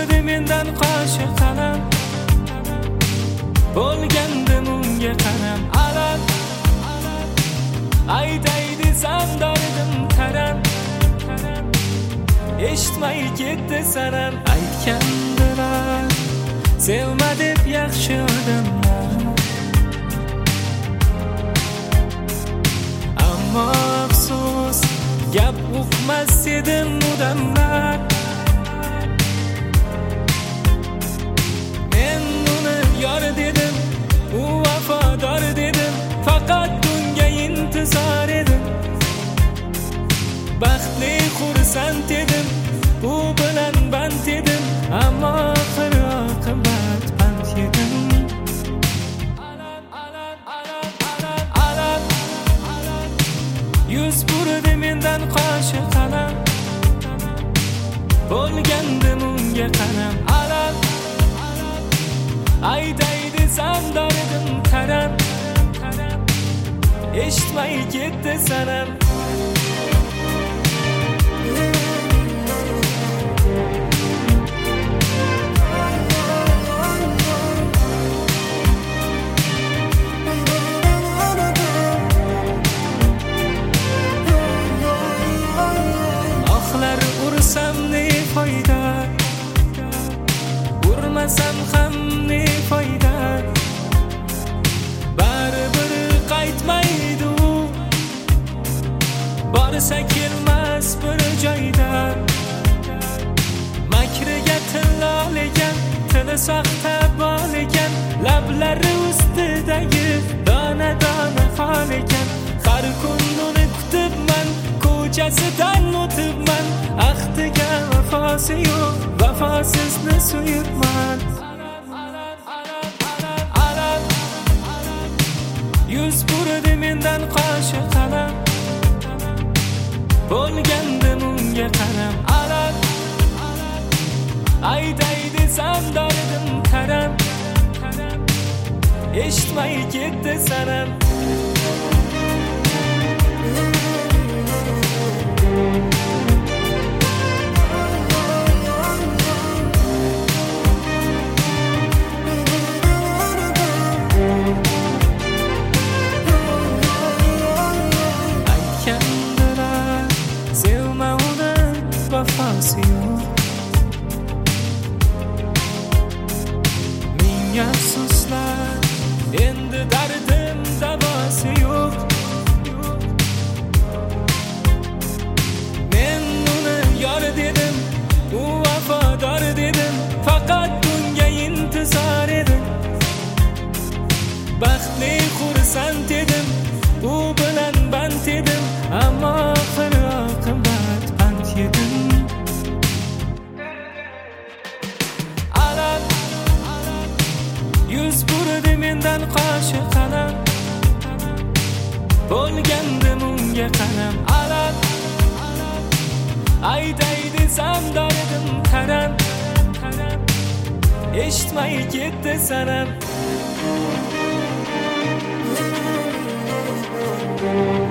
burdi mendan qoshi qalam, bo'lgandim unga qaram alam. Aytay desam dardim taram, eshitmay ketdi sanam. Aytgandilar sevma deb yaxshi odamlar, ammo afsus gap uqmas edim odamlar. Men uni yor dedim, u vafodor dedim, faqat unga intizor edim. Baxtli xursand edim, u bilan band edim, ammo oxir oqibat pand yedim. Alam yuz burdi mendan qoshi qalam, bo'lgandim unga qaram alam. Aytay desam dardim taram, eshitmay ketdi sanam. Oxlar ursam ne foyda, urmasam ham ne foyda, baribir qaytmaydi u, borsa kelmas bir joyda. Makriga tilol ekan, tili soxta bol ekan, lablari ustidagi dona dona fol ekan. Har kun uni kutibman, ko'chasidan o'tibman, ahdiga vafosi yo'q, vafosizni suyibman. Alam yuz burdi mendan qoshi qalam, bo'lgandim unga qaram alam. Aytay desam dardim taram, eshitmay ketdi sanam. Aytgandilar sevma uni, vafosi yo'q. Ming afsuslar, endi dardim davosi yo'q. Men uni yor dedim, u vafodor dedim, faqat unga intizor edim. Baxtli xursand edim, u bilan band edim, ammo oxir oqibat pand yedim. Alam yuz burdi mendan qoshi qalam, bo'lgandim unga qaram alam. Aytay desam dardim taram, eshitmay ketdi sanam.